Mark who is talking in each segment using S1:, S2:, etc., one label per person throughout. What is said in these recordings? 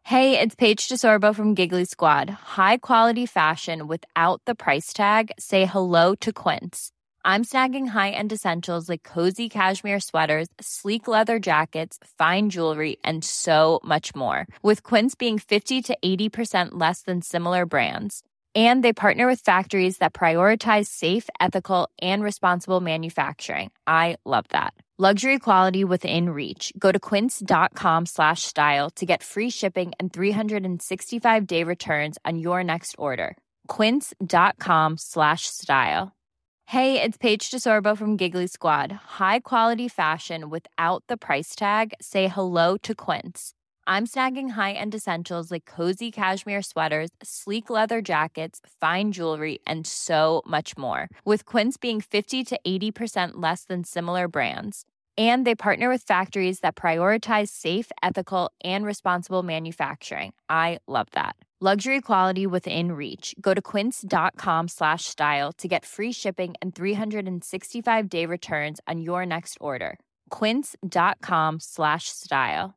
S1: Hey, it's Paige DeSorbo from Giggly Squad. High quality fashion without the price tag. Say hello to Quince. I'm snagging high-end essentials like cozy cashmere sweaters, sleek leather jackets, fine jewelry, and so much more. With Quince being 50 to 80% less than similar brands. And they partner with factories that prioritize safe, ethical, and responsible manufacturing. I love that. Luxury quality within reach. Go to quince.com/style to get free shipping and 365-day returns on your next order. Quince.com/style. Hey, it's Paige DeSorbo from Giggly Squad. High quality fashion without the price tag. Say hello to Quince. I'm snagging high-end essentials like cozy cashmere sweaters, sleek leather jackets, fine jewelry, and so much more. With Quince being 50 to 80% less than similar brands. And they partner with factories that prioritize safe, ethical, and responsible manufacturing. I love that. Luxury quality within reach. Go to quince.com/style to get free shipping and 365-day returns on your next order. Quince.com/style.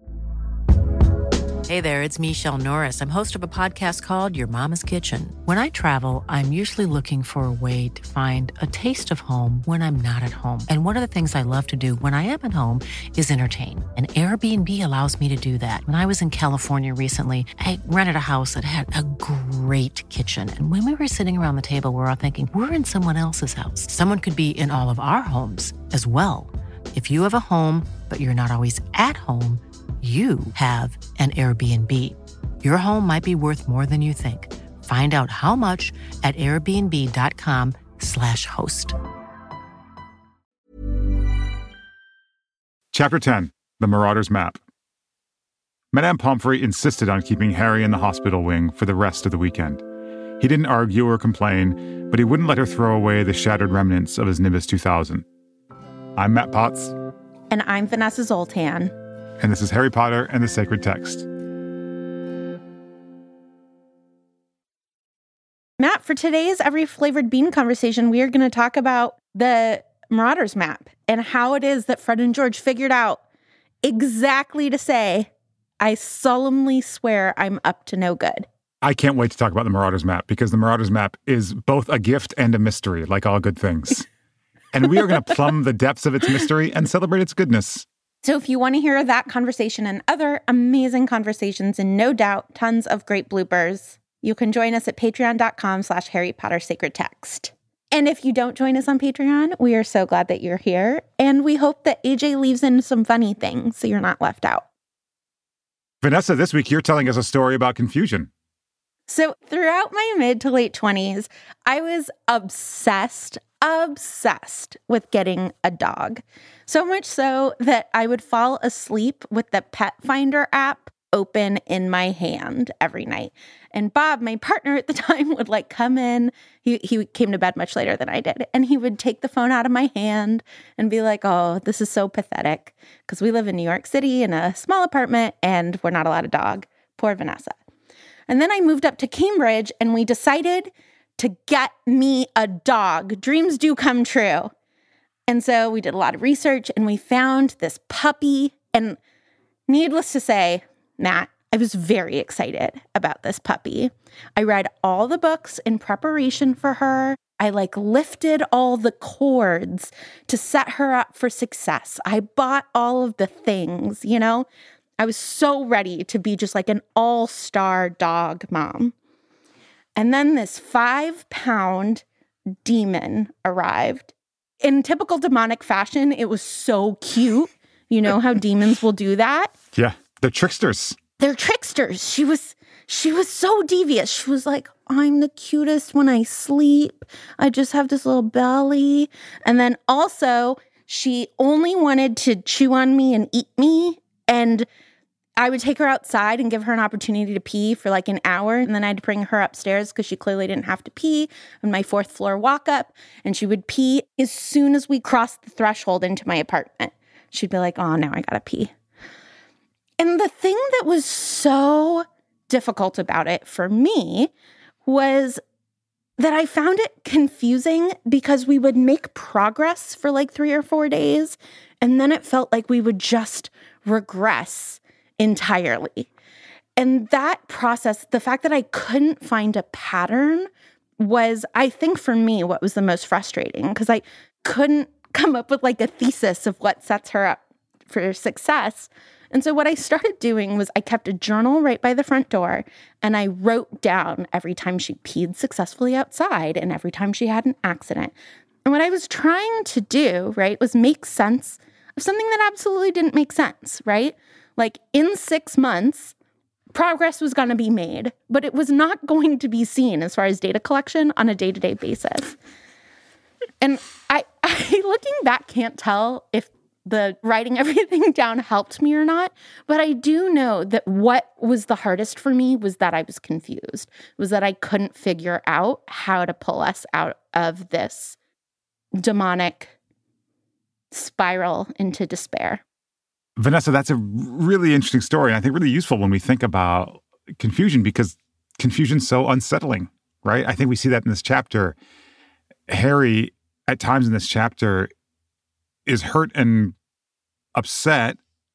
S2: Hey there, it's Michelle Norris. I'm host of a podcast called Your Mama's Kitchen. When I travel, I'm usually looking for a way to find a taste of home when I'm not at home. And one of the things I love to do when I am at home is entertain. And Airbnb allows me to do that. When I was in California recently, I rented a house that had a great kitchen. And when we were sitting around the table, we're all thinking, we're in someone else's house. Someone could be in all of our homes as well. If you have a home, but you're not always at home, you have an Airbnb. Your home might be worth more than you think. Find out how much at airbnb.com/host.
S3: Chapter 10, The Marauder's Map. Madame Pomfrey insisted on keeping Harry in the hospital wing for the rest of the weekend. He didn't argue or complain, but he wouldn't let her throw away the shattered remnants of his Nimbus 2000. I'm Matt Potts.
S4: And I'm Vanessa Zoltan.
S3: And this is Harry Potter and the Sacred Text.
S4: Matt, for today's Every Flavored Bean conversation, we are going to talk about the Marauder's Map and how it is that Fred and George figured out exactly to say, I solemnly swear I'm up to no good.
S3: I can't wait to talk about the Marauder's Map because the Marauder's Map is both a gift and a mystery, like all good things. And we are going to plumb the depths of its mystery and celebrate its goodness.
S4: So if you want to hear that conversation and other amazing conversations and no doubt tons of great bloopers, you can join us at patreon.com/Harry Potter Sacred Text. And if you don't join us on Patreon, we are so glad that you're here. And we hope that AJ leaves in some funny things so you're not left out.
S3: Vanessa, this week you're telling us a story about confusion.
S4: So throughout my mid to late 20s, I was obsessed with getting a dog. So much so that I would fall asleep with the Pet Finder app open in my hand every night. And Bob, my partner at the time, would come in. He came to bed much later than I did. And he would take the phone out of my hand and be like, oh, this is so pathetic. Because we live in New York City in a small apartment and we're not allowed a dog. Poor Vanessa. And then I moved up to Cambridge and we decided to get me a dog. Dreams do come true. And so we did a lot of research and we found this puppy. And needless to say, Matt, I was very excited about this puppy. I read all the books in preparation for her. I lifted all the cords to set her up for success. I bought all of the things, I was so ready to be just an all-star dog mom. And then this 5-pound demon arrived. In typical demonic fashion, it was so cute. You know how demons will do that?
S3: Yeah, they're tricksters.
S4: They're tricksters. She was so devious. She was like, I'm the cutest when I sleep. I just have this little belly. And then also, she only wanted to chew on me and eat me. And I would take her outside and give her an opportunity to pee for an hour. And then I'd bring her upstairs because she clearly didn't have to pee on my 4th floor walk up. And she would pee as soon as we crossed the threshold into my apartment. She'd be like, oh, now I gotta pee. And the thing that was so difficult about it for me was that I found it confusing because we would make progress for 3 or 4 days. And then it felt like we would just regress entirely. And that process, the fact that I couldn't find a pattern was, I think for me, what was the most frustrating, because I couldn't come up with like a thesis of what sets her up for success. And so what I started doing was I kept a journal right by the front door, and I wrote down every time she peed successfully outside and every time she had an accident. And what I was trying to do, right, was make sense of something that absolutely didn't make sense, right? Like in 6 months, progress was going to be made, but it was not going to be seen as far as data collection on a day-to-day basis. And I looking back, can't tell if the writing everything down helped me or not, but I do know that what was the hardest for me was that I was confused, was that I couldn't figure out how to pull us out of this demonic spiral into despair.
S3: Vanessa, that's a really interesting story, and I think really useful when we think about confusion, because confusion's so unsettling, right? I think we see that in this chapter. Harry, at times in this chapter, is hurt and upset,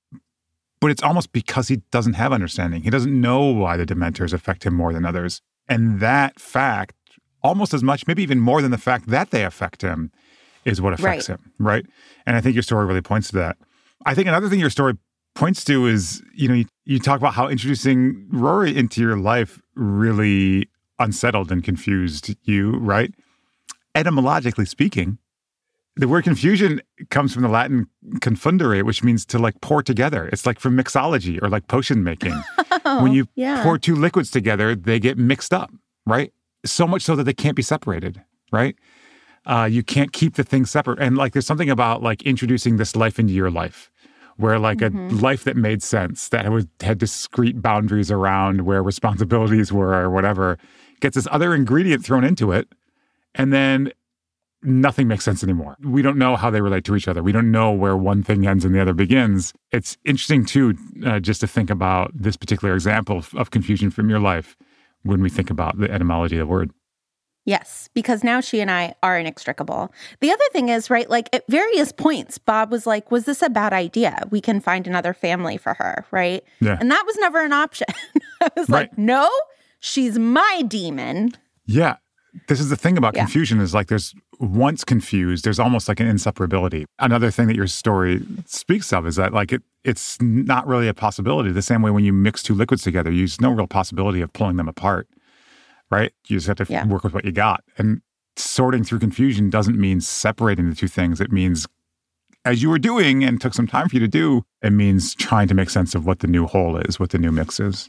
S3: but it's almost because he doesn't have understanding. He doesn't know why the Dementors affect him more than others. And that fact, almost as much, maybe even more than the fact that they affect him, is what affects him, right? And I think your story really points to that. I think another thing your story points to is, you talk about how introducing Rory into your life really unsettled and confused you, right? Etymologically speaking, the word confusion comes from the Latin confundere, which means to like pour together. It's like from mixology or like potion making. When you pour two liquids together, they get mixed up, right? So much so that they can't be separated, right? You can't keep the things separate. And like there's something about like introducing this life into your life, where like a life that made sense, that had discrete boundaries around where responsibilities were or whatever, gets this other ingredient thrown into it, and then nothing makes sense anymore. We don't know how they relate to each other. We don't know where one thing ends and the other begins. It's interesting, too, just to think about this particular example of confusion from your life when we think about the etymology of the word.
S4: Yes, because now she and I are inextricable. The other thing is, right, like at various points, Bob was like, was this a bad idea? We can find another family for her, right?
S3: Yeah.
S4: And that was never an option. I was like, no, she's my demon.
S3: Yeah. This is the thing about confusion is like there's once confused, there's almost like an inseparability. Another thing that your story speaks of is that like it's not really a possibility. The same way when you mix two liquids together, there's no real possibility of pulling them apart, right? You just have to work with what you got. And sorting through confusion doesn't mean separating the two things. It means, as you were doing and took some time for you to do, it means trying to make sense of what the new whole is, what the new mix is.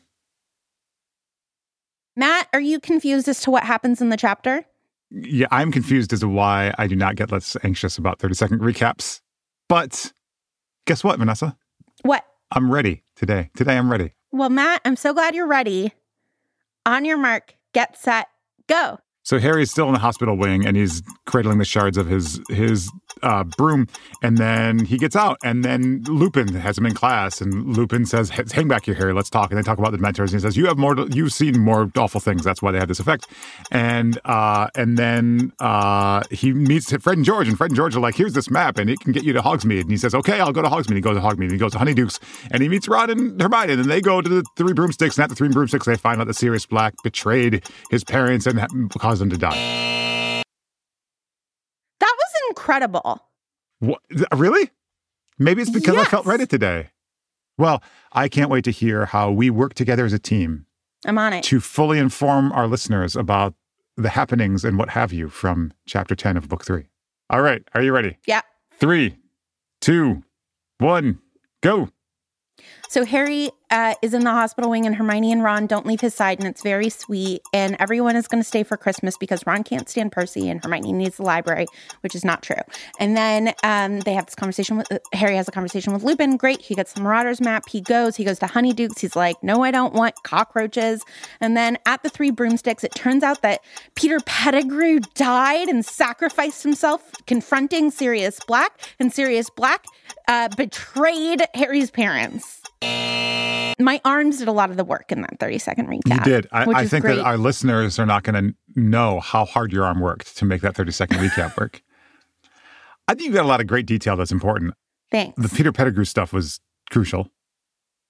S4: Matt, are you confused as to what happens in the chapter?
S3: Yeah, I'm confused as to why I do not get less anxious about 30-second recaps. But guess what, Vanessa?
S4: What?
S3: I'm ready today. Today I'm ready.
S4: Well, Matt, I'm so glad you're ready. On your mark, get set, go.
S3: So Harry's still in the hospital wing, and he's cradling the shards of his broom, and then he gets out, and then Lupin has him in class, and Lupin says, hang back here, Harry, let's talk. And they talk about the Dementors, and he says, you've seen more awful things, that's why they have this effect. And then he meets Fred and George are like, here's this map, and it can get you to Hogsmeade. And he says, okay, I'll go to Hogsmeade. He goes to Hogsmeade, and he goes to Honeydukes, and he meets Ron and Hermione, and then they go to the Three Broomsticks, and at the Three Broomsticks, they find out that Sirius Black betrayed his parents and caused them to die.
S4: That was incredible.
S3: What? Really? Maybe it's because I felt ready today. Well, I can't wait to hear how we work together as a team.
S4: I'm on it.
S3: To fully inform our listeners about the happenings and what have you from Chapter 10 of Book 3. All right. Are you ready?
S4: Yeah.
S3: 3, 2, 1, go.
S4: So Harry is in the hospital wing, and Hermione and Ron don't leave his side, and it's very sweet. And everyone is going to stay for Christmas because Ron can't stand Percy, and Hermione needs the library, which is not true. And then they have this conversation with Harry has a conversation with Lupin. Great, he gets the Marauders map. He goes to Honeydukes. He's like, no, I don't want cockroaches. And then at the Three Broomsticks, it turns out that Peter Pettigrew died and sacrificed himself, confronting Sirius Black, and Sirius Black betrayed Harry's parents. My arms did a lot of the work in that 30-second recap.
S3: You did. I think
S4: great.
S3: that our listeners are not going to know how hard your arm worked to make that 30-second recap work. I think you got a lot of great detail that's important.
S4: Thanks.
S3: The Peter Pettigrew stuff was crucial.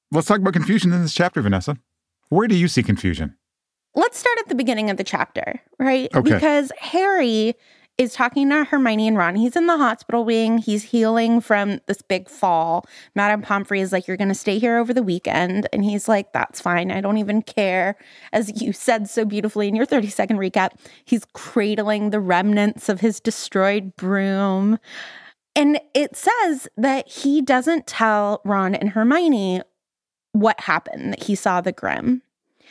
S3: Let's talk about confusion in this chapter, Vanessa. Where do you see confusion?
S4: Let's start at the beginning of the chapter, right?
S3: Okay.
S4: Because Harry is talking to Hermione and Ron. He's in the hospital wing. He's healing from this big fall. Madame Pomfrey is like, you're going to stay here over the weekend. And he's like, that's fine. I don't even care. As you said so beautifully in your 30-second recap, he's cradling the remnants of his destroyed broom. And it says that he doesn't tell Ron and Hermione what happened, that he saw the Grim.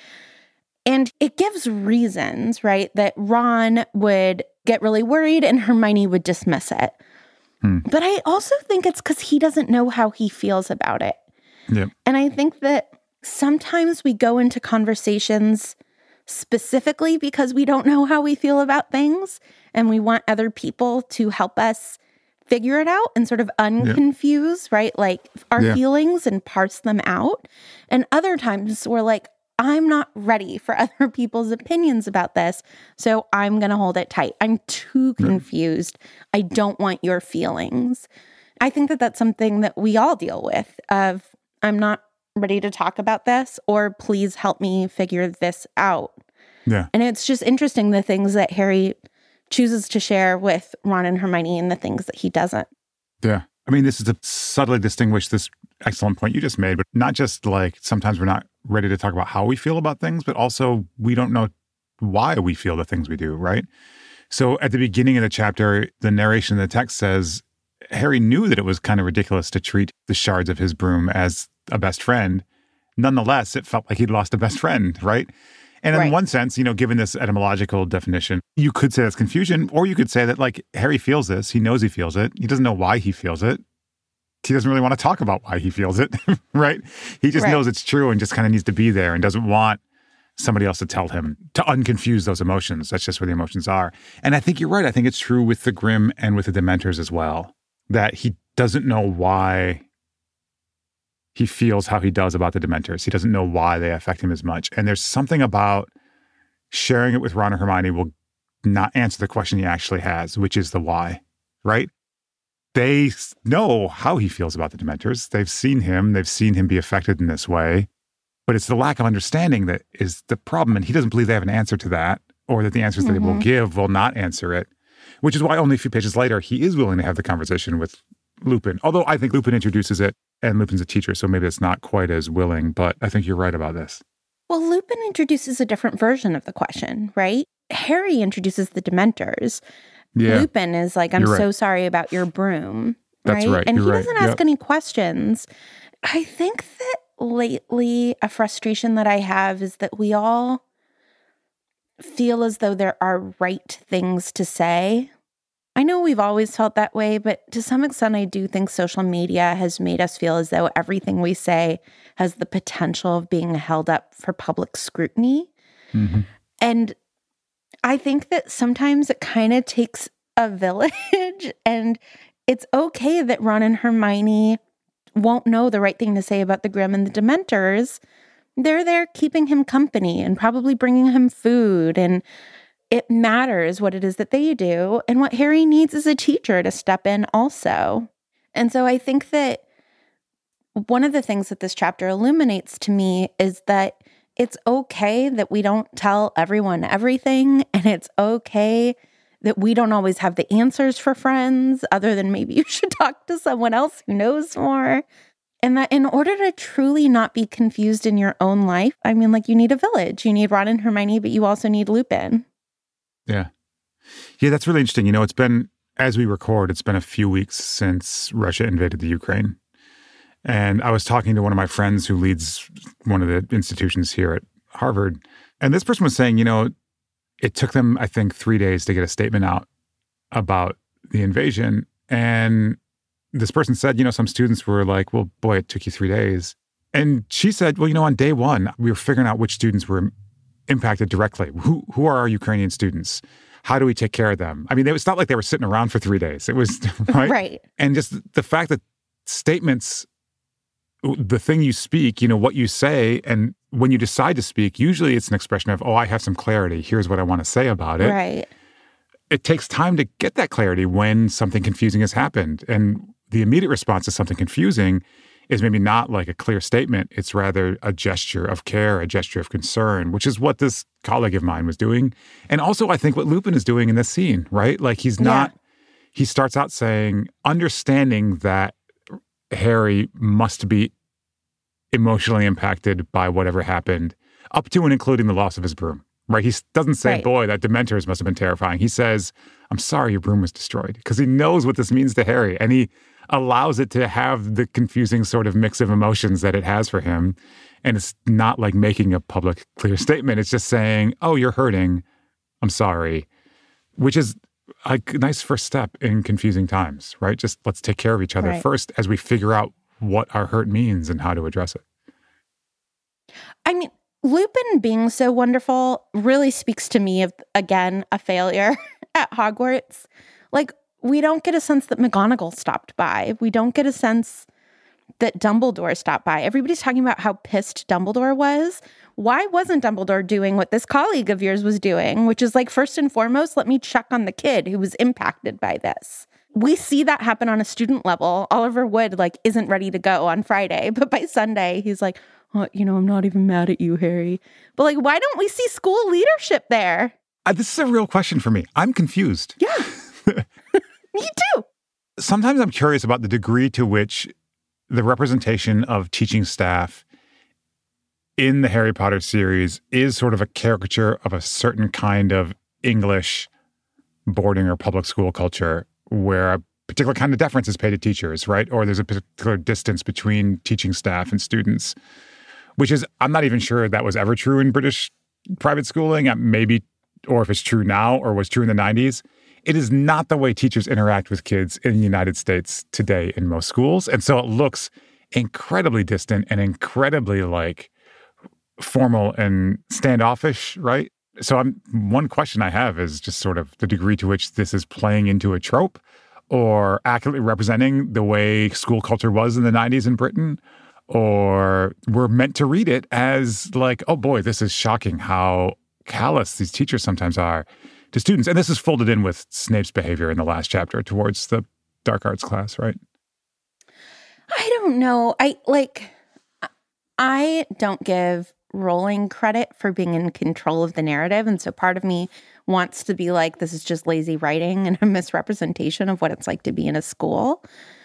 S4: And it gives reasons, right, that Ron would get really worried and Hermione would dismiss it. But I also think it's because he doesn't know how he feels about it.
S3: Yep.
S4: And I think that sometimes we go into conversations specifically because we don't know how we feel about things and we want other people to help us figure it out and sort of unconfuse, right? Like our feelings and parse them out. And other times we're like, I'm not ready for other people's opinions about this, so I'm going to hold it tight. I'm too confused. I don't want your feelings. I think that that's something that we all deal with of, I'm not ready to talk about this, or please help me figure this out.
S3: Yeah.
S4: And it's just interesting the things that Harry chooses to share with Ron and Hermione and the things that he doesn't.
S3: Yeah. I mean, this is to subtly distinguish this excellent point you just made, but not just like sometimes we're not ready to talk about how we feel about things, but also we don't know why we feel the things we do, right? So at the beginning of the chapter, the narration in the text says, Harry knew that it was kind of ridiculous to treat the shards of his broom as a best friend. Nonetheless, it felt like he'd lost a best friend, right? And in one sense, you know, given this etymological definition, you could say that's confusion, or you could say that like Harry feels this, he knows he feels it, he doesn't know why he feels it. He doesn't really want to talk about why he feels it, right? He just knows it's true and just kind of needs to be there and doesn't want somebody else to tell him to unconfuse those emotions. That's just where the emotions are. And I think you're right. I think it's true with the Grim and with the Dementors as well, that he doesn't know why he feels how he does about the Dementors. He doesn't know why they affect him as much. And there's something about sharing it with Ron or Hermione will not answer the question he actually has, which is the why, right? They know how he feels about the Dementors. They've seen him be affected in this way. But it's the lack of understanding that is the problem. And he doesn't believe they have an answer to that, or that the answers that they will give will not answer it, which is why only a few pages later, he is willing to have the conversation with Lupin. Although I think Lupin introduces it, and Lupin's a teacher, so maybe it's not quite as willing. But I think you're right about this.
S4: Well, Lupin introduces a different version of the question, right? Harry introduces the Dementors.
S3: Yeah.
S4: Lupin is like, I'm so sorry about your broom.
S3: That's right.
S4: And
S3: You're
S4: he
S3: right.
S4: doesn't ask any questions. I think that lately a frustration that I have is that we all feel as though there are right things to say. I know we've always felt that way, but to some extent, I do think social media has made us feel as though everything we say has the potential of being held up for public scrutiny. Mm-hmm. And I think that sometimes it kind of takes a village, and it's okay that Ron and Hermione won't know the right thing to say about the Grim and the Dementors. They're there keeping him company and probably bringing him food, and it matters what it is that they do. And what Harry needs is a teacher to step in also. And so I think that one of the things that this chapter illuminates to me is that it's okay that we don't tell everyone everything, and it's okay that we don't always have the answers for friends, other than maybe you should talk to someone else who knows more. And that in order to truly not be confused in your own life, I mean, like, you need a village. You need Ron and Hermione, but you also need Lupin.
S3: Yeah. Yeah, that's really interesting. You know, it's been, as we record, it's been a few weeks since Russia invaded the Ukraine. And I was talking to one of my friends who leads one of the institutions here at Harvard. And this person was saying, you know, it took them, I think, 3 days to get a statement out about the invasion. And this person said, you know, some students were like, well, boy, it took you 3 days. And she said, well, you know, on day one, we were figuring out which students were impacted directly. Who are our Ukrainian students? How do we take care of them? I mean, it's not like they were sitting around for 3 days. It was, right?
S4: Right.
S3: And just the fact that statements, the thing you speak, you know, what you say, and when you decide to speak, usually it's an expression of, oh, I have some clarity. Here's what I want to say about it.
S4: Right.
S3: It takes time to get that clarity when something confusing has happened. And the immediate response to something confusing is maybe not like a clear statement. It's rather a gesture of care, a gesture of concern, which is what this colleague of mine was doing. And also, I think what Lupin is doing in this scene, right? Like he starts out saying, understanding that Harry must be emotionally impacted by whatever happened, up to and including the loss of his broom, right? He doesn't say, boy, that Dementors must have been terrifying. He says, I'm sorry your broom was destroyed, because he knows what this means to Harry, and he allows it to have the confusing sort of mix of emotions that it has for him. And it's not like making a public, clear statement. It's just saying, oh, you're hurting. I'm sorry, which is a nice first step in confusing times, right? Just let's take care of each other first as we figure out what our hurt means and how to address it.
S4: I mean, Lupin being so wonderful really speaks to me of, again, a failure at Hogwarts. Like, we don't get a sense that McGonagall stopped by. We don't get a sense that Dumbledore stopped by. Everybody's talking about how pissed Dumbledore was. Why wasn't Dumbledore doing what this colleague of yours was doing, which is like, first and foremost, let me check on the kid who was impacted by this. We see that happen on a student level. Oliver Wood, like, isn't ready to go on Friday, but by Sunday, he's like, oh, I'm not even mad at you, Harry. But like, why don't we see school leadership there?
S3: This is a real question for me. I'm confused.
S4: Yeah. Me too.
S3: Sometimes I'm curious about the degree to which the representation of teaching staff in the Harry Potter series is sort of a caricature of a certain kind of English boarding or public school culture where a particular kind of deference is paid to teachers, right? Or there's a particular distance between teaching staff and students, which is, I'm not even sure that was ever true in British private schooling, maybe, or if it's true now or was true in the 90s. It is not the way teachers interact with kids in the United States today in most schools. And so it looks incredibly distant and incredibly like formal and standoffish, right? So one question I have is just sort of the degree to which this is playing into a trope or accurately representing the way school culture was in the 90s in Britain, or we're meant to read it as like, oh boy, this is shocking how callous these teachers sometimes are to students. And this is folded in with Snape's behavior in the last chapter towards the dark arts class, right?
S4: I don't know. I don't give Rowling credit for being in control of the narrative. And so part of me wants to be like, this is just lazy writing and a misrepresentation of what it's like to be in a school.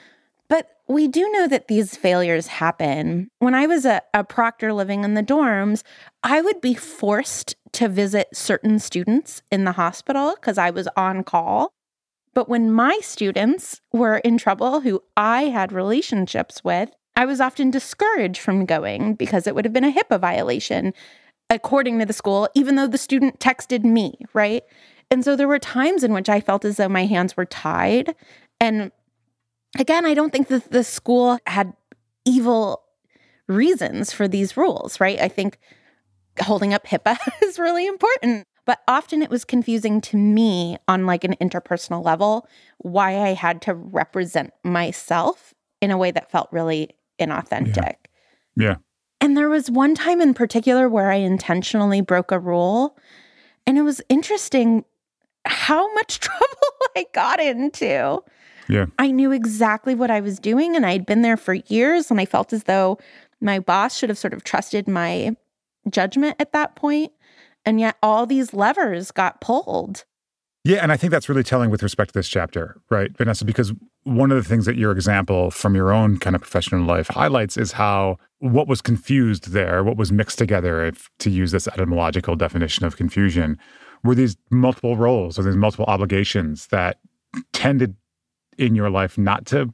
S4: But we do know that these failures happen. When I was a proctor living in the dorms, I would be forced to visit certain students in the hospital because I was on call. But when my students were in trouble, who I had relationships with, I was often discouraged from going because it would have been a HIPAA violation, according to the school, even though the student texted me, right? And so there were times in which I felt as though my hands were tied. And again, I don't think that the school had evil reasons for these rules, right? I think holding up HIPAA is really important. But often it was confusing to me on like an interpersonal level why I had to represent myself in a way that felt really inauthentic.
S3: Yeah.
S4: And there was one time in particular where I intentionally broke a rule. And it was interesting how much trouble I got into.
S3: Yeah.
S4: I knew exactly what I was doing and I'd been there for years. And I felt as though my boss should have sort of trusted my judgment at that point. And yet all these levers got pulled.
S3: Yeah, and I think that's really telling with respect to this chapter, right, Vanessa? Because one of the things that your example from your own kind of professional life highlights is how what was confused there, what was mixed together, if to use this etymological definition of confusion, were these multiple roles or these multiple obligations that tended in your life not to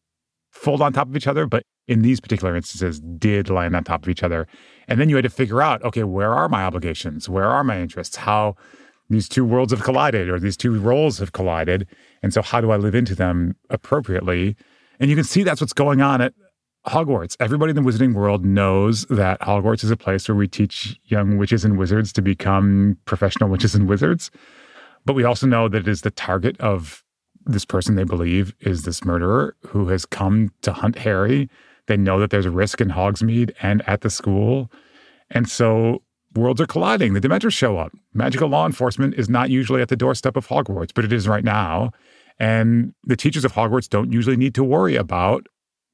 S3: fold on top of each other, but in these particular instances did land on top of each other. And then you had to figure out, okay, where are my obligations? Where are my interests? How these two worlds have collided or these two roles have collided. And so how do I live into them appropriately? And you can see that's what's going on at Hogwarts. Everybody in the wizarding world knows that Hogwarts is a place where we teach young witches and wizards to become professional witches and wizards. But we also know that it is the target of this person they believe is this murderer who has come to hunt Harry. They know that there's a risk in Hogsmeade and at the school. And so worlds are colliding. The Dementors show up. Magical law enforcement is not usually at the doorstep of Hogwarts, but it is right now. And the teachers of Hogwarts don't usually need to worry about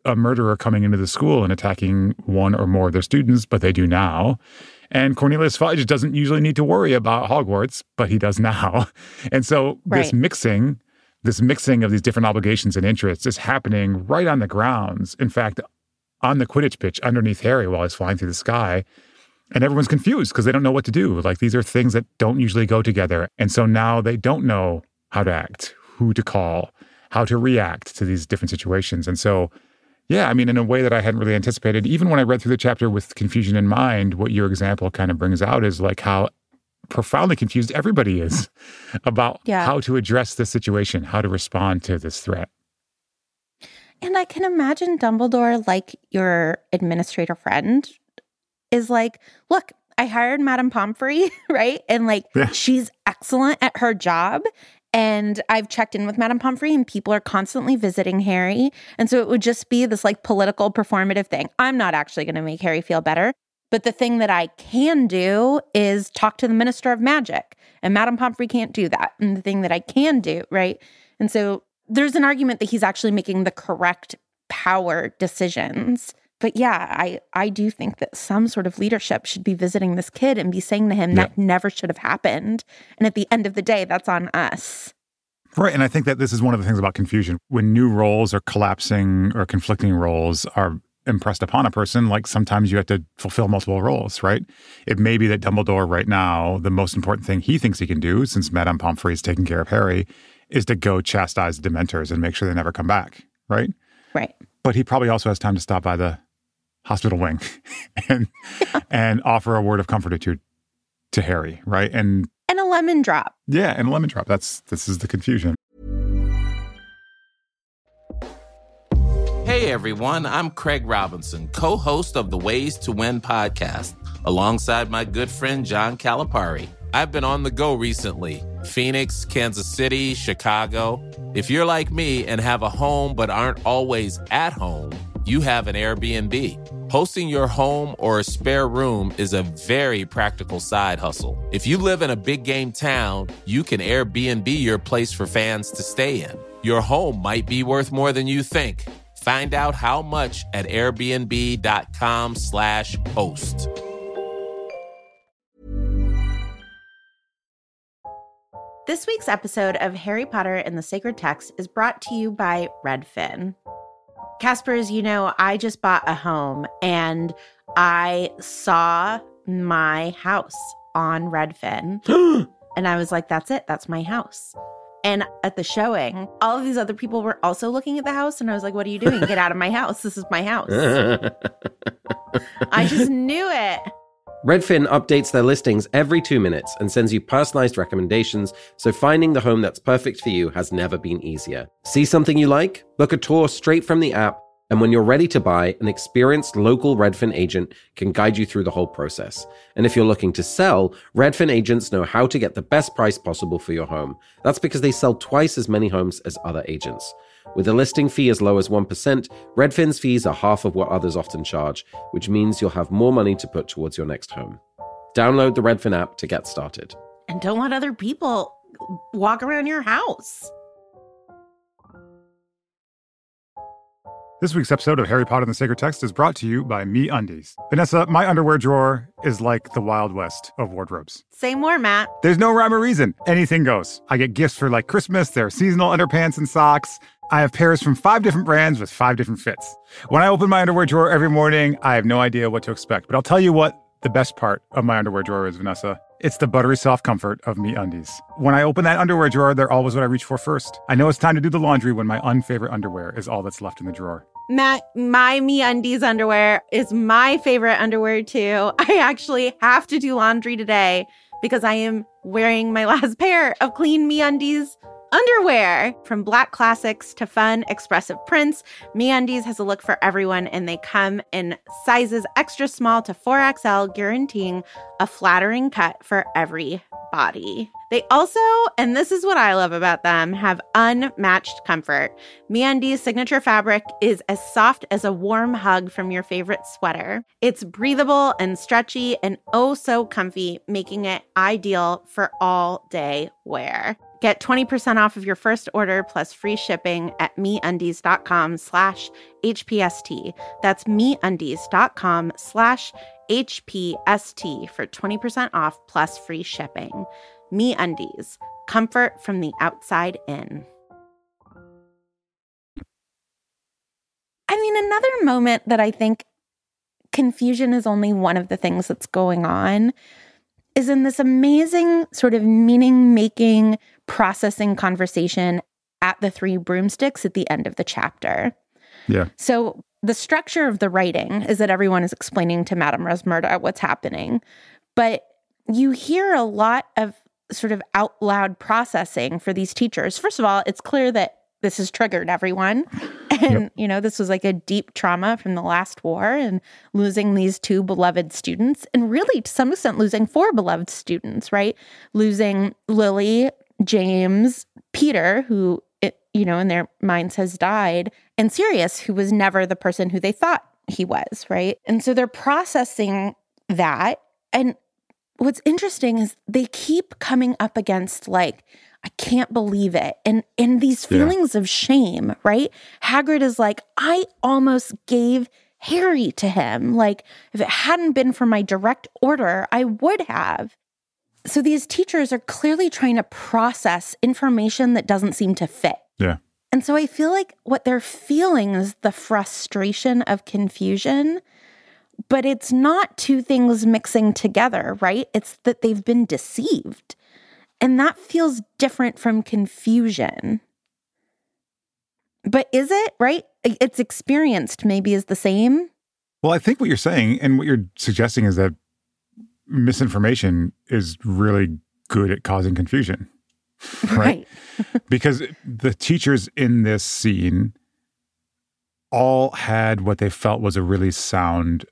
S3: a murderer coming into the school and attacking one or more of their students, but they do now. And Cornelius Fudge doesn't usually need to worry about Hogwarts, but he does now. And so this mixing of these different obligations and interests is happening right on the grounds. In fact, on the Quidditch pitch underneath Harry while he's flying through the sky. And everyone's confused because they don't know what to do. Like, these are things that don't usually go together. And so now they don't know how to act, who to call, how to react to these different situations. And so, yeah, I mean, in a way that I hadn't really anticipated, even when I read through the chapter with confusion in mind, what your example kind of brings out is like how profoundly confused everybody is about how to address this situation, how to respond to this threat.
S4: And I can imagine Dumbledore, like your administrator friend, is like, look, I hired Madame Pomfrey, right? And like, she's excellent at her job. And I've checked in with Madame Pomfrey and people are constantly visiting Harry. And so it would just be this like political performative thing. I'm not actually going to make Harry feel better. But the thing that I can do is talk to the Minister of Magic. And Madame Pomfrey can't do that. And the thing that I can do, right? And so there's an argument that he's actually making the correct power decisions. But yeah, I do think that some sort of leadership should be visiting this kid and be saying to him that never should have happened. And at the end of the day, that's on us.
S3: Right. And I think that this is one of the things about confusion. When new roles or collapsing or conflicting roles are impressed upon a person, like sometimes you have to fulfill multiple roles, right? It may be that Dumbledore right now, the most important thing he thinks he can do, since Madame Pomfrey is taking care of Harry, is to go chastise the Dementors and make sure they never come back, right?
S4: Right.
S3: But he probably also has time to stop by the hospital wing and offer a word of comfort or two to Harry, right? And
S4: a lemon drop.
S3: Yeah, and a lemon drop. This is the confusion.
S5: Hey everyone, I'm Craig Robinson, co-host of the Ways to Win podcast, alongside my good friend John Calipari. I've been on the go recently. Phoenix, Kansas City, Chicago. If you're like me and have a home but aren't always at home, you have an Airbnb. Hosting your home or a spare room is a very practical side hustle. If you live in a big game town, you can Airbnb your place for fans to stay in. Your home might be worth more than you think. Find out how much at airbnb.com/host.
S4: This week's episode of Harry Potter and the Sacred Text is brought to you by Redfin. Casper, as you know, I just bought a home and I saw my house on Redfin. And I was like, that's it. That's my house. And at the showing, all of these other people were also looking at the house. And I was like, what are you doing? Get out of my house. This is my house. I just knew it.
S6: Redfin updates their listings every 2 minutes and sends you personalized recommendations, so finding the home that's perfect for you has never been easier. See something you like? Book a tour straight from the app, and when you're ready to buy, an experienced local Redfin agent can guide you through the whole process. And if you're looking to sell, Redfin agents know how to get the best price possible for your home. That's because they sell twice as many homes as other agents. With a listing fee as low as 1%, Redfin's fees are half of what others often charge, which means you'll have more money to put towards your next home. Download the Redfin app to get started.
S4: And don't let other people walk around your house.
S3: This week's episode of Harry Potter and the Sacred Text is brought to you by MeUndies. Vanessa, my underwear drawer is like the Wild West of wardrobes.
S4: Say more, Matt.
S3: There's no rhyme or reason. Anything goes. I get gifts for like Christmas. There are seasonal underpants and socks. I have pairs from 5 different brands with 5 different fits. When I open my underwear drawer every morning, I have no idea what to expect. But I'll tell you what the best part of my underwear drawer is, Vanessa. It's the buttery soft comfort of MeUndies. When I open that underwear drawer, they're always what I reach for first. I know it's time to do the laundry when my unfavorite underwear is all that's left in the drawer.
S4: Matt, my MeUndies underwear is my favorite underwear too. I actually have to do laundry today because I am wearing my last pair of clean MeUndies underwear. From black classics to fun, expressive prints, MeUndies has a look for everyone, and they come in sizes extra small to 4XL, guaranteeing a flattering cut for every body. They also, and this is what I love about them, have unmatched comfort. MeUndies' signature fabric is as soft as a warm hug from your favorite sweater. It's breathable and stretchy and oh so comfy, making it ideal for all day wear. Get 20% off of your first order plus free shipping at MeUndies.com/HPST. That's MeUndies.com/HPST for 20% off plus free shipping. MeUndies, comfort from the outside in. I mean, another moment that I think confusion is only one of the things that's going on is in this amazing sort of meaning-making, processing conversation at the Three Broomsticks at the end of the chapter.
S3: Yeah.
S4: So the structure of the writing is that everyone is explaining to Madame Rosmerta what's happening, but you hear a lot of sort of out loud processing for these teachers. First of all, it's clear that this has triggered everyone. And, you know, this was like a deep trauma from the last war and losing these two beloved students and really to some extent losing four beloved students, right? Losing Lily, James, Peter, who, you know, in their minds has died, and Sirius, who was never the person who they thought he was, right? And so they're processing that. And what's interesting is they keep coming up against like, I can't believe it. And these feelings of shame, right? Hagrid is like, I almost gave Harry to him. Like, if it hadn't been for my direct order, I would have. So these teachers are clearly trying to process information that doesn't seem to fit.
S3: Yeah.
S4: And so I feel like what they're feeling is the frustration of confusion, but it's not two things mixing together, right? It's that they've been deceived. And that feels different from confusion. But is it, right? It's experienced maybe is the same.
S3: Well, I think what you're saying and what you're suggesting is that misinformation is really good at causing confusion. Right. Because the teachers in this scene all had what they felt was a really sound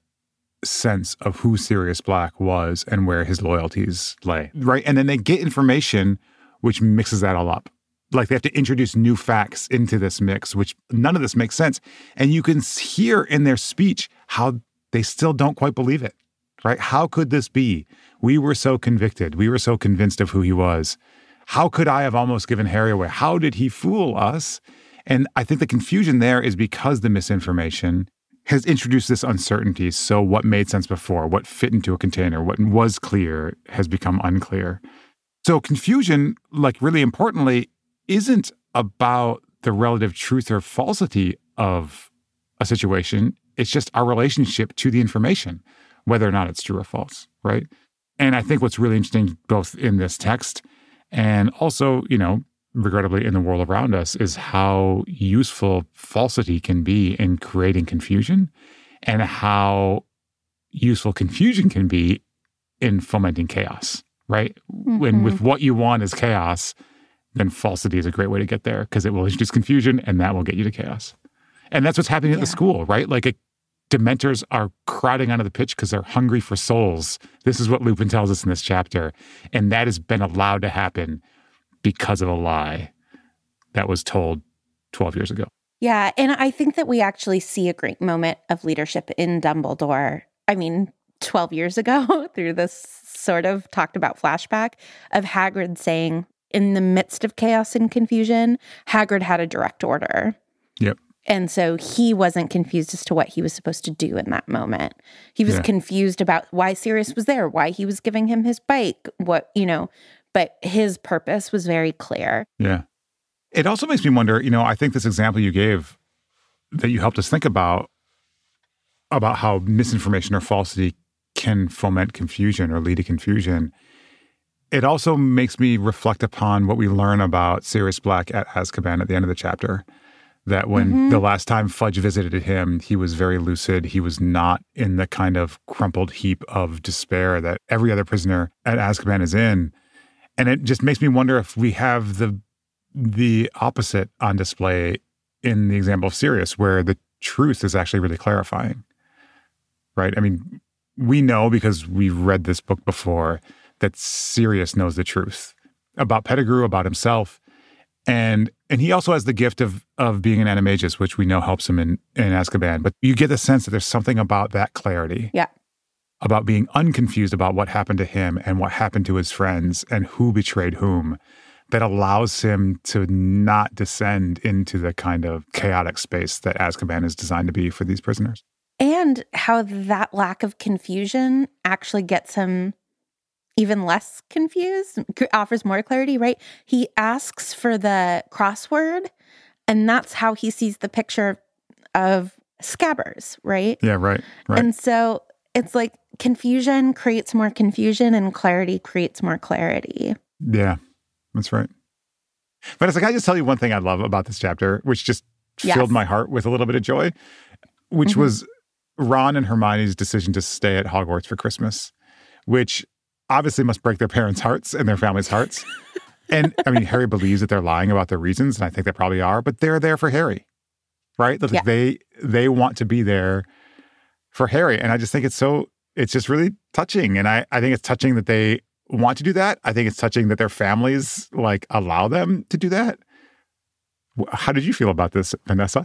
S3: sense of who Sirius Black was and where his loyalties lay, right? And then they get information which mixes that all up. Like they have to introduce new facts into this mix, which none of this makes sense. And you can hear in their speech how they still don't quite believe it, right? How could this be? We were so convicted. We were so convinced of who he was. How could I have almost given Harry away? How did he fool us? And I think the confusion there is because the misinformation has introduced this uncertainty. So what made sense before, what fit into a container, what was clear has become unclear. So confusion, like really importantly, isn't about the relative truth or falsity of a situation. It's just our relationship to the information, whether or not it's true or false, right? And I think what's really interesting both in this text and also, you know, regrettably in the world around us is how useful falsity can be in creating confusion and how useful confusion can be in fomenting chaos, right? When with what you want is chaos, then falsity is a great way to get there because it will introduce confusion and that will get you to chaos. And that's what's happening at the school, right? Like Dementors are crowding onto the pitch because they're hungry for souls. This is what Lupin tells us in this chapter. And that has been allowed to happen because of a lie that was told 12 years ago.
S4: Yeah, and I think that we actually see a great moment of leadership in Dumbledore. I mean, 12 years ago, through this sort of talked about flashback of Hagrid saying, in the midst of chaos and confusion, Hagrid had a direct order.
S3: Yep.
S4: And so he wasn't confused as to what he was supposed to do in that moment. He was confused about why Sirius was there, why he was giving him his bike, what, you know, but his purpose was very clear.
S3: Yeah. It also makes me wonder, you know, I think this example you gave that you helped us think about how misinformation or falsity can foment confusion or lead to confusion. It also makes me reflect upon what we learn about Sirius Black at Azkaban at the end of the chapter. That when the last time Fudge visited him, he was very lucid. He was not in the kind of crumpled heap of despair that every other prisoner at Azkaban is in. And it just makes me wonder if we have the opposite on display in the example of Sirius, where the truth is actually really clarifying, right? I mean, we know because we've read this book before that Sirius knows the truth about Pettigrew, about himself. And he also has the gift of being an animagus, which we know helps him in Azkaban. But you get the sense that there's something about that clarity.
S4: Yeah.
S3: About being unconfused about what happened to him and what happened to his friends and who betrayed whom. that allows him to not descend into the kind of chaotic space that Azkaban is designed to be for these prisoners.
S4: And how that lack of confusion actually gets him even less confused, offers more clarity, right? He asks for the crossword, and that's how he sees the picture of Scabbers, right?
S3: Yeah, right.
S4: And so it's like confusion creates more confusion and clarity creates more clarity.
S3: Yeah, that's right. But it's like, I just tell you one thing I love about this chapter, which just filled my heart with a little bit of joy, which was Ron and Hermione's decision to stay at Hogwarts for Christmas, which obviously must break their parents' hearts and their families' hearts. And I mean, Harry believes that they're lying about their reasons, and I think they probably are, but they're there for Harry, right? Like they want to be there for Harry. And I just think it's just really touching. And I think it's touching that they want to do that. I think it's touching that their families like allow them to do that. How did you feel about this, Vanessa?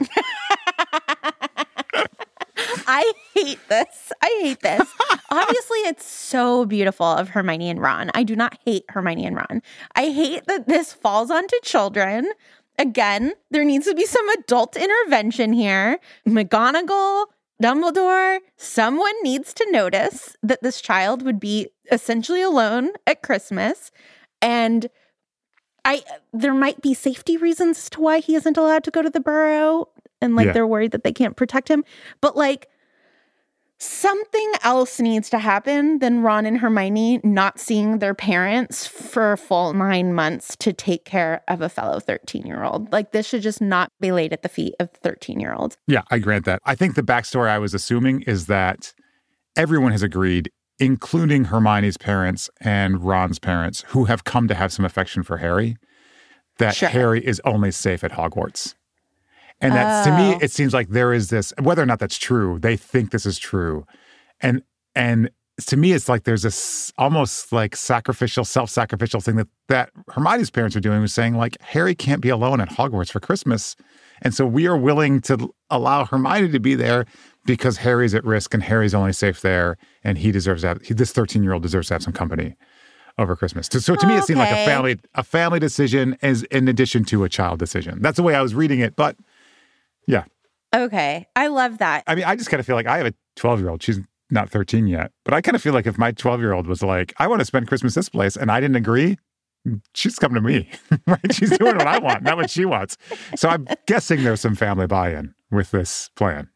S4: I hate this. Obviously, it's so beautiful of Hermione and Ron. I do not hate Hermione and Ron. I hate that this falls onto children. Again, there needs to be some adult intervention here. McGonagall, Dumbledore, someone needs to notice that this child would be essentially alone at Christmas. And there might be safety reasons as to why he isn't allowed to go to the Burrow. And they're worried that they can't protect him. But something else needs to happen than Ron and Hermione not seeing their parents for a full 9 months to take care of a fellow 13-year-old. This should just not be laid at the feet of 13-year-olds.
S3: Yeah, I grant that. I think the backstory I was assuming is that everyone has agreed, including Hermione's parents and Ron's parents, who have come to have some affection for Harry, that Harry is only safe at Hogwarts. And that, to me, it seems like there is this, whether or not that's true, they think this is true. And to me, it's like there's this almost like self-sacrificial thing that Hermione's parents are doing, was saying Harry can't be alone at Hogwarts for Christmas. And so we are willing to allow Hermione to be there because Harry's at risk and Harry's only safe there. And he deserves to have, this 13-year-old deserves to have some company over Christmas. So to me, it seemed like a family decision as in addition to a child decision. That's the way I was reading it. But yeah.
S4: Okay. I love that.
S3: I mean, I just kind of feel like I have a 12-year-old. She's not 13 yet. But I kind of feel like if my 12-year-old was like, I want to spend Christmas this place, and I didn't agree, she's coming to me, right? She's doing what I want, not what she wants. So I'm guessing there's some family buy-in with this plan.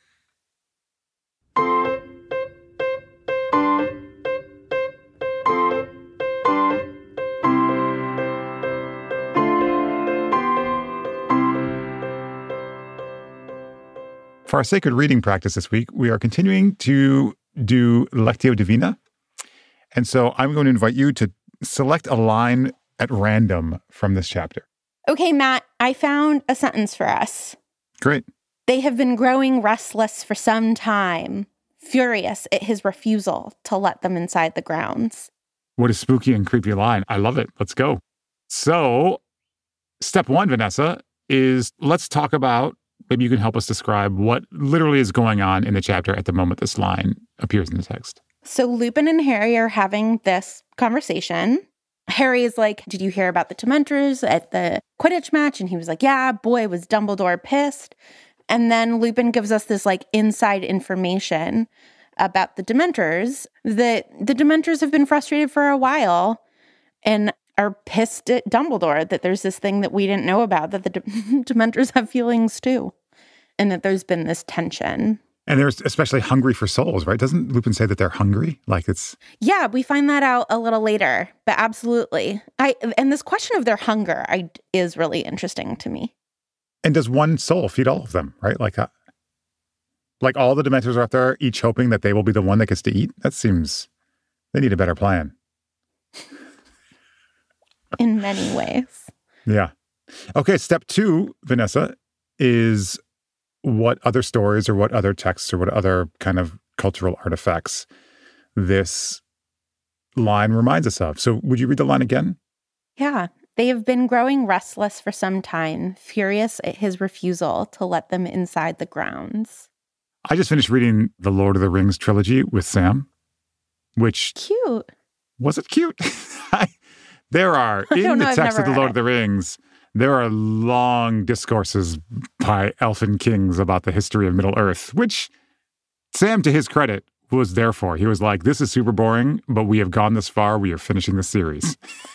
S3: For our sacred reading practice this week, we are continuing to do Lectio Divina. And so I'm going to invite you to select a line at random from this chapter.
S4: Okay, Matt, I found a sentence for us.
S3: Great.
S4: They have been growing restless for some time, furious at his refusal to let them inside the grounds.
S3: What a spooky and creepy line. I love it. Let's go. So, step one, Vanessa, is let's talk about, maybe you can help us describe what literally is going on in the chapter at the moment this line appears in the text.
S4: So Lupin and Harry are having this conversation. Harry is like, did you hear about the Dementors at the Quidditch match? And he was like, yeah, boy, was Dumbledore pissed. And then Lupin gives us this inside information about the Dementors, that the Dementors have been frustrated for a while and are pissed at Dumbledore that there's this thing that we didn't know about, that the Dementors have feelings too, and that there's been this tension.
S3: And they're especially hungry for souls, right? Doesn't Lupin say that they're hungry?
S4: Yeah, we find that out a little later, but absolutely. And this question of their hunger is really interesting to me.
S3: And does one soul feed all of them, right? Like all the Dementors are up there, each hoping that they will be the one that gets to eat? That seems, they need a better plan.
S4: In many ways.
S3: Yeah. Okay, step 2, Vanessa, is what other stories or what other texts or what other kind of cultural artifacts this line reminds us of. So would you read the line again?
S4: Yeah. They have been growing restless for some time, furious at his refusal to let them inside the grounds.
S3: I just finished reading the Lord of the Rings trilogy with Sam, which...
S4: Cute.
S3: Was it cute? There are, in the
S4: I've
S3: text of
S4: never
S3: The
S4: read
S3: Lord of the Rings, there are long discourses by elfin kings about the history of Middle-earth, which Sam, to his credit, was there for. He was like, this is super boring, but we have gone this far. We are finishing the series.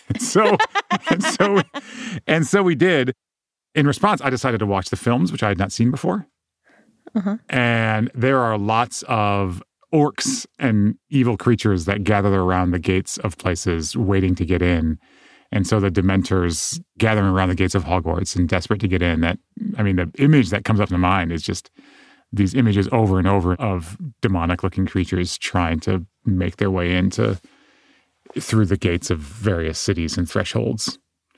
S3: and so we did. In response, I decided to watch the films, which I had not seen before.
S4: Uh-huh.
S3: And there are lots of orcs and evil creatures that gather around the gates of places waiting to get in. And so the Dementors gathering around the gates of Hogwarts and desperate to get in. The image that comes up in the mind is just these images over and over of demonic-looking creatures trying to make their way through the gates of various cities and thresholds.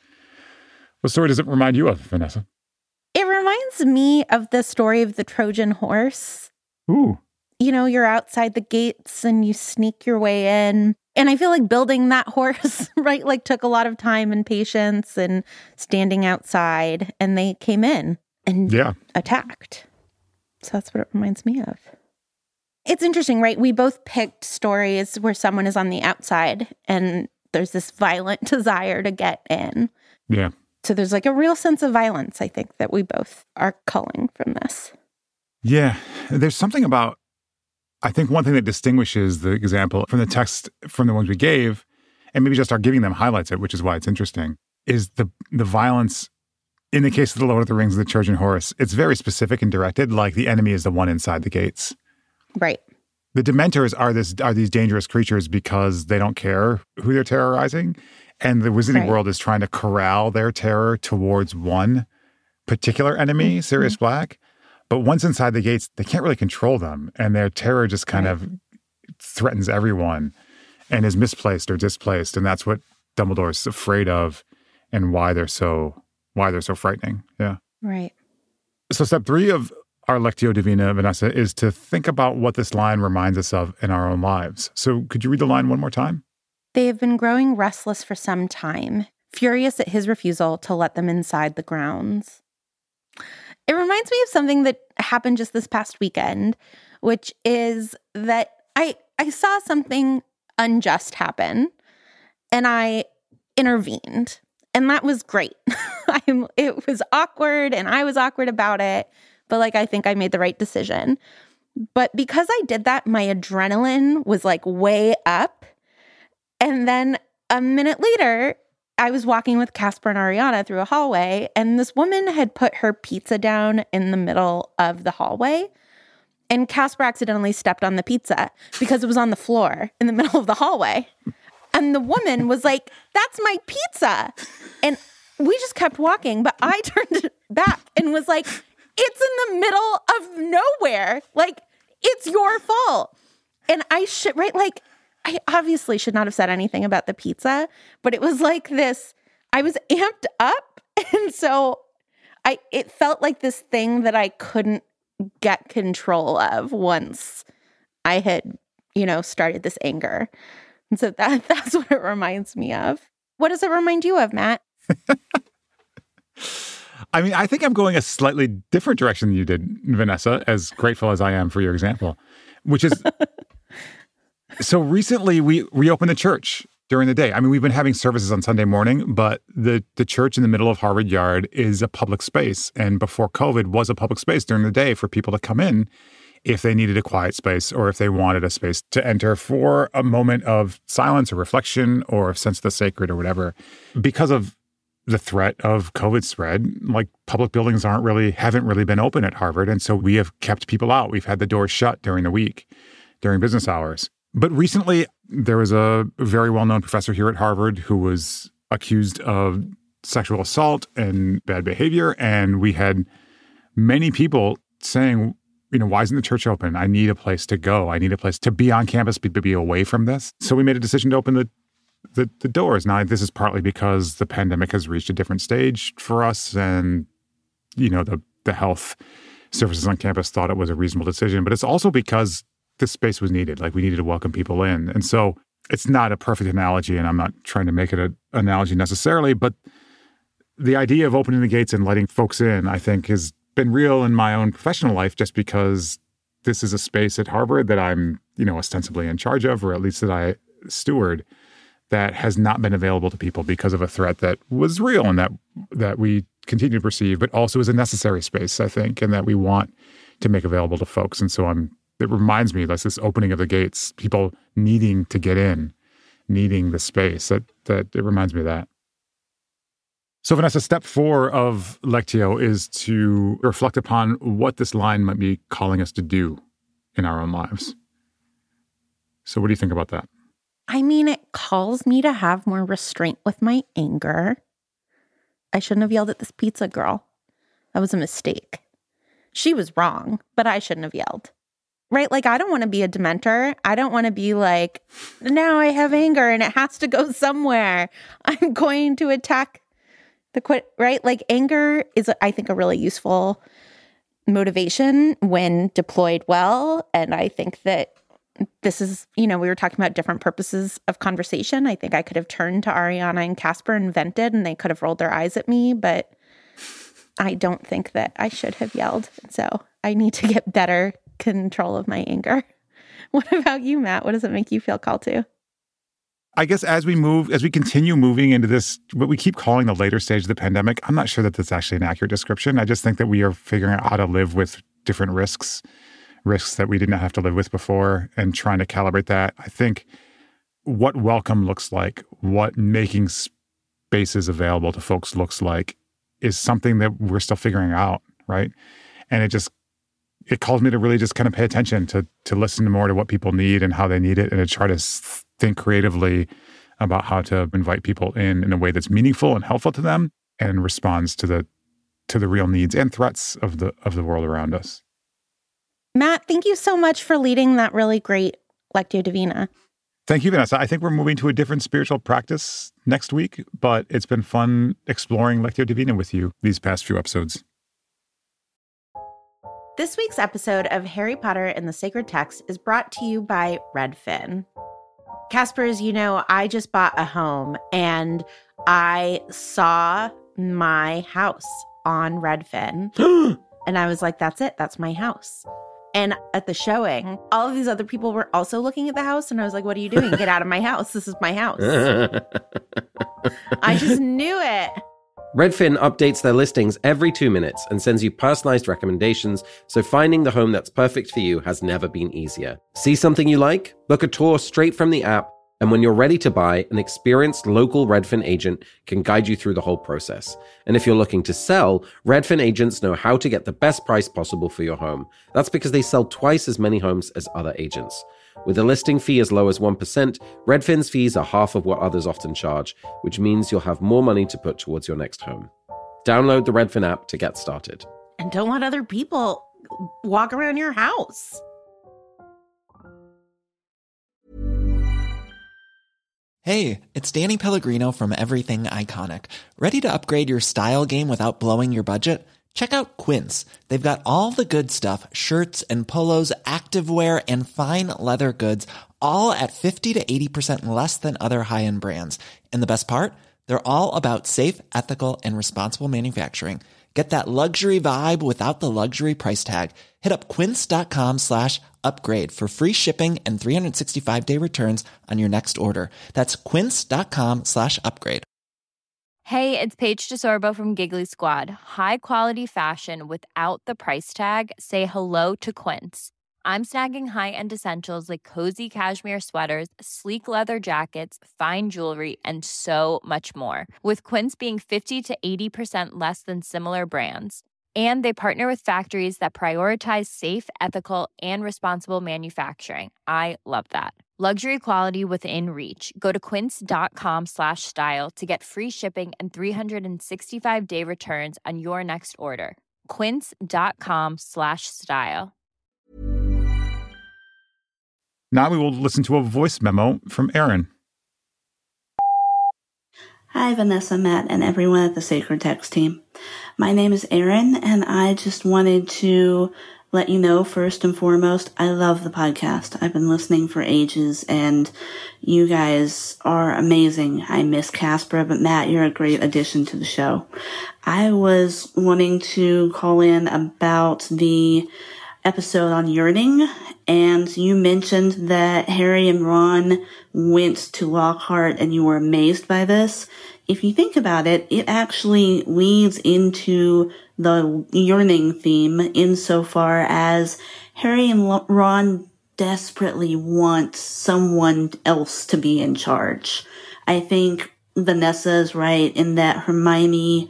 S3: What story does it remind you of, Vanessa?
S4: It reminds me of the story of the Trojan horse.
S3: Ooh.
S4: You know, you're outside the gates and you sneak your way in. And I feel like building that horse, right, like took a lot of time and patience and standing outside. And they came in and attacked. So that's what it reminds me of. It's interesting, right? We both picked stories where someone is on the outside and there's this violent desire to get in.
S3: Yeah.
S4: So there's like a real sense of violence, I think, that we both are culling from this.
S3: Yeah. There's something about, I think one thing that distinguishes the example from the text from the ones we gave, and maybe just our giving them highlights it, which is why it's interesting, is the violence. In the case of The Lord of the Rings and the Trojan Horse, it's very specific and directed, like the enemy is the one inside the gates.
S4: Right.
S3: The Dementors are these dangerous creatures because they don't care who they're terrorizing. And the Wizarding World is trying to corral their terror towards one particular enemy, Sirius Black. But once inside the gates, they can't really control them. And their terror just kind of threatens everyone and is misplaced or displaced. And that's what Dumbledore's afraid of and why they're so frightening. Yeah.
S4: Right.
S3: So step 3 of our Lectio Divina, Vanessa, is to think about what this line reminds us of in our own lives. So could you read the line one more time?
S4: They have been growing restless for some time, furious at his refusal to let them inside the grounds. It reminds me of something that happened just this past weekend, which is that I saw something unjust happen and I intervened. And that was great. It was awkward and I was awkward about it, but I think I made the right decision. But because I did that, my adrenaline was way up. And then a minute later, I was walking with Casper and Ariana through a hallway, and this woman had put her pizza down in the middle of the hallway. And Casper accidentally stepped on the pizza because it was on the floor in the middle of the hallway. And the woman was like, "That's my pizza." And we just kept walking, but I turned back and was like, "It's in the middle of nowhere. It's your fault." And I I obviously should not have said anything about the pizza, but it was like this, I was amped up. And so it felt like this thing that I couldn't get control of once I had, started this anger. And so that's what it reminds me of. What does it remind you of, Matt?
S3: I think I'm going a slightly different direction than you did, Vanessa, as grateful as I am for your example, which is, so recently we reopened the church during the day. We've been having services on Sunday morning, but the church in the middle of Harvard Yard is a public space. And before COVID was a public space during the day for people to come in if they needed a quiet space or if they wanted a space to enter for a moment of silence or reflection or a sense of the sacred or whatever. Because of the threat of COVID spread, public buildings haven't really been open at Harvard. And so we have kept people out. We've had the doors shut during the week, during business hours. But recently, there was a very well-known professor here at Harvard who was accused of sexual assault and bad behavior. And we had many people saying, why isn't the church open? I need a place to go. I need a place to be on campus, to be away from this. So we made a decision to open the doors. Now, this is partly because the pandemic has reached a different stage for us. And, the health services on campus thought it was a reasonable decision. But it's also because this space was needed. We needed to welcome people in. And so it's not a perfect analogy, and I'm not trying to make it an analogy necessarily, but the idea of opening the gates and letting folks in, I think, has been real in my own professional life just because this is a space at Harvard that I'm, ostensibly in charge of, or at least that I steward, that has not been available to people because of a threat that was real and that we continue to perceive, but also is a necessary space, I think, and that we want to make available to folks. And so it reminds me, that's this opening of the gates, people needing to get in, needing the space, that it reminds me of that. So Vanessa, step 4 of Lectio is to reflect upon what this line might be calling us to do in our own lives. So what do you think about that?
S4: I mean, it calls me to have more restraint with my anger. I shouldn't have yelled at this pizza girl. That was a mistake. She was wrong, but I shouldn't have yelled. Right? Like, I don't want to be a dementor. I don't want to be like, now I have anger and it has to go somewhere. I'm going to attack right? Like, anger is, I think, a really useful motivation when deployed well. And I think that this is, we were talking about different purposes of conversation. I think I could have turned to Ariana and Casper and vented, and they could have rolled their eyes at me, but I don't think that I should have yelled. So I need to get better control of my anger. What about you, Matt? What does it make you feel called to?
S3: I guess as we continue moving into this, what we keep calling the later stage of the pandemic, I'm not sure that that's actually an accurate description. I just think that we are figuring out how to live with different risks that we didn't have to live with before, and trying to calibrate that. I think what welcome looks like, what making spaces available to folks looks like, is something that we're still figuring out, right? And it calls me to really just kind of pay attention, to listen more to what people need and how they need it, and to try to think creatively about how to invite people in a way that's meaningful and helpful to them and responds to the real needs and threats of the world around us.
S4: Matt, thank you so much for leading that really great Lectio Divina.
S3: Thank you, Vanessa. I think we're moving to a different spiritual practice next week, but it's been fun exploring Lectio Divina with you these past few episodes.
S4: This week's episode of Harry Potter and the Sacred Text is brought to you by Redfin. Casper, as you know, I just bought a home and I saw my house on Redfin. And I was like, that's it. That's my house. And at the showing, all of these other people were also looking at the house. And I was like, what are you doing? Get out of my house. This is my house. I just knew it.
S6: Redfin updates their listings every 2 minutes and sends you personalized recommendations, so finding the home that's perfect for you has never been easier. See something you like? Book a tour straight from the app, and when you're ready to buy, an experienced local Redfin agent can guide you through the whole process. And if you're looking to sell, Redfin agents know how to get the best price possible for your home. That's because they sell twice as many homes as other agents. With a listing fee as low as 1%, Redfin's fees are half of what others often charge, which means you'll have more money to put towards your next home. Download the Redfin app to get started.
S4: And don't let other people walk around your house.
S7: Hey, it's Danny Pellegrino from Everything Iconic. Ready to upgrade your style game without blowing your budget? Check out Quince. They've got all the good stuff, shirts and polos, activewear, and fine leather goods, all at 50 to 80% less than other high-end brands. And the best part? They're all about safe, ethical, and responsible manufacturing. Get that luxury vibe without the luxury price tag. Hit up quince.com/upgrade for free shipping and 365-day returns on your next order. That's quince.com/upgrade.
S1: Hey, it's Paige DeSorbo from Giggly Squad. High quality fashion without the price tag. Say hello to Quince. I'm snagging high-end essentials like cozy cashmere sweaters, sleek leather jackets, fine jewelry, and so much more. With Quince being 50 to 80% less than similar brands. And they partner with factories that prioritize safe, ethical, and responsible manufacturing. I love that. Luxury quality within reach. Go to quince.com/style to get free shipping and 365-day returns on your next order. Quince.com/style.
S3: Now we will listen to a voice memo from Erin.
S8: Hi, Vanessa, Matt, and everyone at the Sacred Text team. My name is Erin, and I just wanted to let you know, first and foremost, I love the podcast. I've been listening for ages, and you guys are amazing. I miss Casper, but Matt, you're a great addition to the show. I was wanting to call in about the episode on yearning And you mentioned that Harry and Ron went to Lockhart and you were amazed by this. If you think about it, it actually leads into the yearning theme insofar as Harry and Ron desperately want someone else to be in charge. I think Vanessa is right in that Hermione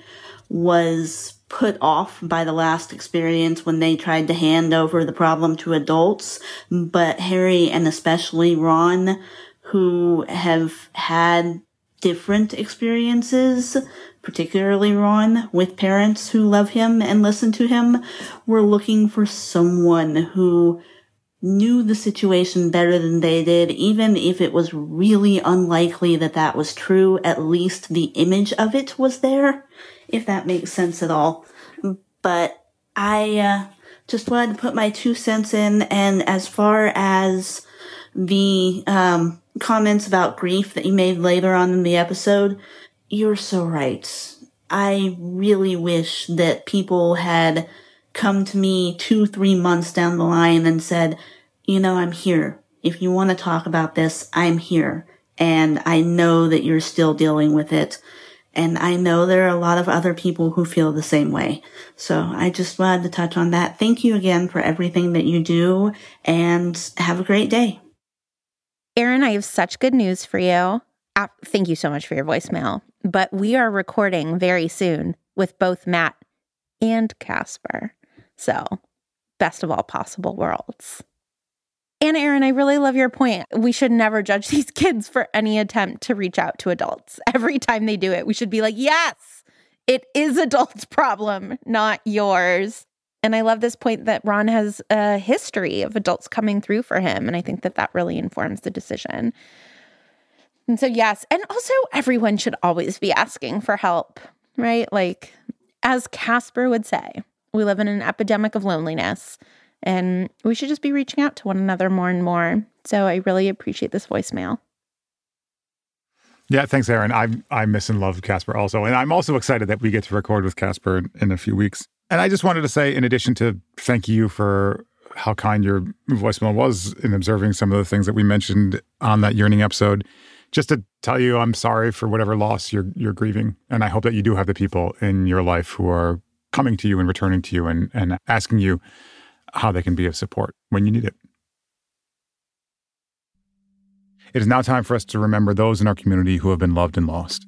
S8: was put off by the last experience when they tried to hand over the problem to adults, but Harry and especially Ron, who have had different experiences, particularly Ron, with parents who love him and listen to him, were looking for someone who knew the situation better than they did, even if it was really unlikely that that was true. At least the image of it was there, if that makes sense at all. But I just wanted to put my 2 cents in, and as far as the comments about grief that you made later on in the episode, you're so right. I really wish that people had come to me 2-3 months down the line and said, you know, I'm here. If you want to talk about this, I'm here. And I know that you're still dealing with it. And I know there are a lot of other people who feel the same way. So I just wanted to touch on that. Thank you again for everything that you do, and have a great day.
S4: Erin, I have such good news for you. Thank you so much for your voicemail. But we are recording very soon with both Matt and Casper. So, best of all possible worlds. And Erin, I really love your point. We should never judge these kids for any attempt to reach out to adults. Every time they do it, we should be like, yes, it is adults' problem, not yours. And I love this point that Ron has a history of adults coming through for him. And I think that that really informs the decision. And so, yes. And also, everyone should always be asking for help, right? Like, as Casper would say, we live in an epidemic of loneliness. And we should just be reaching out to one another more and more. So I really appreciate this voicemail.
S3: Yeah, thanks, Erin. I miss and love Casper also. And I'm also excited that we get to record with Casper in a few weeks. And I just wanted to say, in addition to thank you for how kind your voicemail was in observing some of the things that we mentioned on that yearning episode, just to tell you I'm sorry for whatever loss you're grieving. And I hope that you do have the people in your life who are coming to you and returning to you and asking you how they can be of support when you need it. It is now time for us to remember those in our community who have been loved and lost.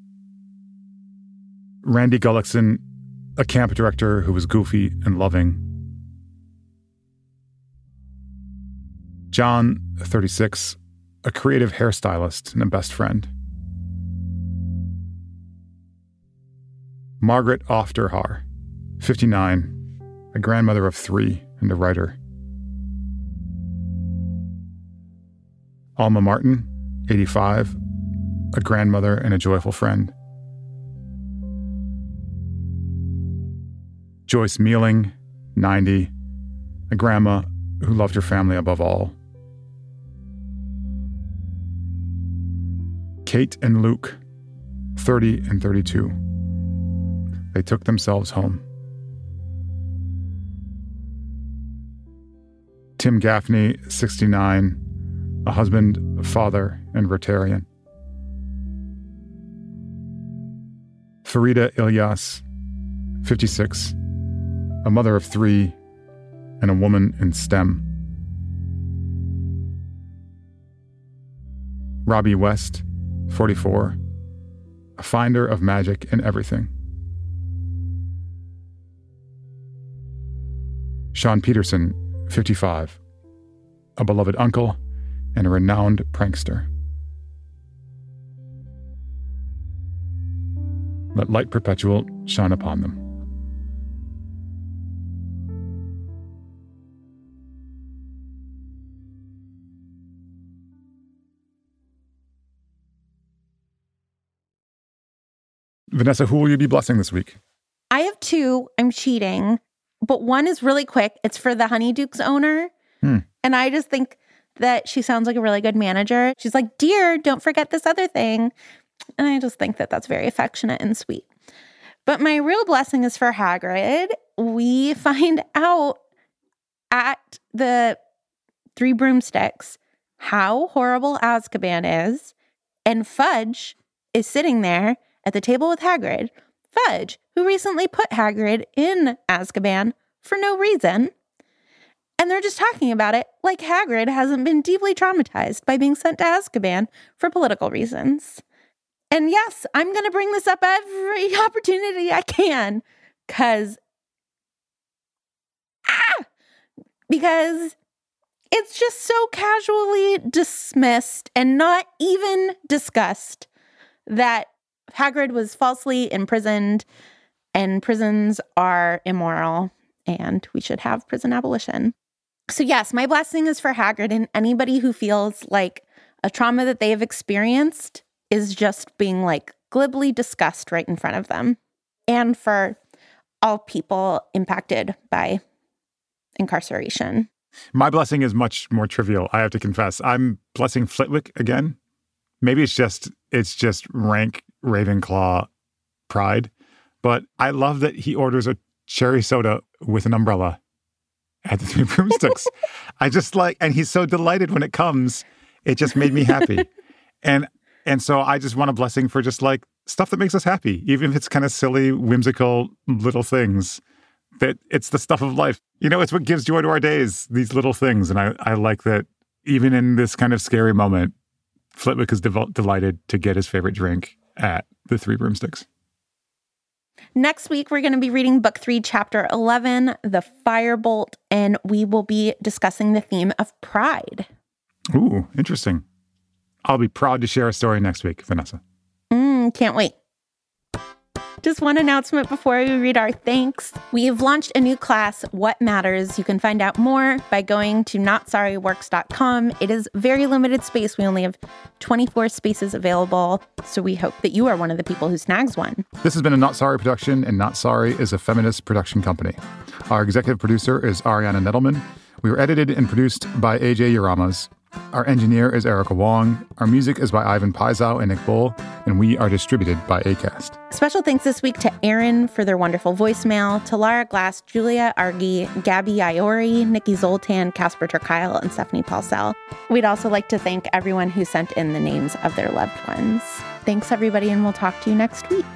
S3: Randy Gullickson, a camp director who was goofy and loving. John, 36, a creative hairstylist and a best friend. Margaret Ofterhar, 59, a grandmother of 3 and a writer. Alma Martin, 85, a grandmother and a joyful friend. Joyce Mealing, 90, a grandma who loved her family above all. Kate and Luke, 30 and 32. They took themselves home. Tim Gaffney, 69, a husband, a father, and Rotarian. Farida Ilyas, 56, a mother of 3, and a woman in STEM. Robbie West, 44, a finder of magic in everything. Sean Peterson, 55, a beloved uncle and a renowned prankster. Let light perpetual shine upon them. Vanessa, who will you be blessing this week?
S4: I have 2. I'm cheating. But one is really quick. It's for the Honeydukes owner. And I just think that she sounds like a really good manager. She's like, dear, don't forget this other thing. And I just think that that's very affectionate and sweet. But my real blessing is for Hagrid. We find out at the Three Broomsticks how horrible Azkaban is, and Fudge is sitting there at the table with Hagrid. Fudge, who recently put Hagrid in Azkaban for no reason. And they're just talking about it like Hagrid hasn't been deeply traumatized by being sent to Azkaban for political reasons. And yes, I'm going to bring this up every opportunity I can because it's just so casually dismissed and not even discussed that Hagrid was falsely imprisoned and prisons are immoral and we should have prison abolition. So yes, my blessing is for Hagrid and anybody who feels like a trauma that they have experienced is just being like glibly discussed right in front of them, and for all people impacted by incarceration.
S3: My blessing is much more trivial, I have to confess. I'm blessing Flitwick again. Maybe it's just rank Ravenclaw pride, but I love that he orders a cherry soda with an umbrella at the Three Broomsticks. I just and he's so delighted when it comes. It just made me happy. And so I just want a blessing for just stuff that makes us happy, even if it's kind of silly, whimsical little things. That it's the stuff of life. It's what gives joy to our days, these little things. And I like that even in this kind of scary moment, Flitwick is delighted to get his favorite drink at the Three Broomsticks.
S4: Next week, we're going to be reading Book 3, Chapter 11, The Firebolt, and we will be discussing the theme of pride.
S3: Ooh, interesting. I'll be proud to share a story next week, Vanessa.
S4: Can't wait. Just one announcement before we read our thanks. We have launched a new class, What Matters. You can find out more by going to notsorryworks.com. It is very limited space. We only have 24 spaces available, so we hope that you are one of the people who snags one.
S3: This has been a Not Sorry production, and Not Sorry is a feminist production company. Our executive producer is Ariana Nettleman. We were edited and produced by AJ Uramas. Our engineer is Erica Wong. Our music is by Ivan Paizow and Nick Bull, and we are distributed by Acast.
S4: Special thanks this week to Aaron for their wonderful voicemail, to Lara Glass, Julia Argy, Gabby Iori, Nikki Zoltan, Casper Turkile, and Stephanie Paulsell. We'd also like to thank everyone who sent in the names of their loved ones. Thanks, everybody, and we'll talk to you next week.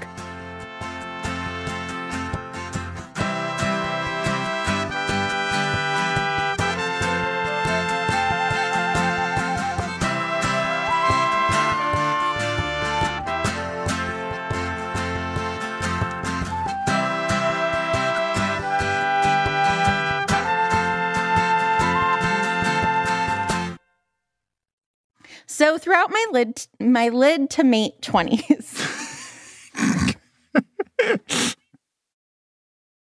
S4: So throughout my lid to mate 20s.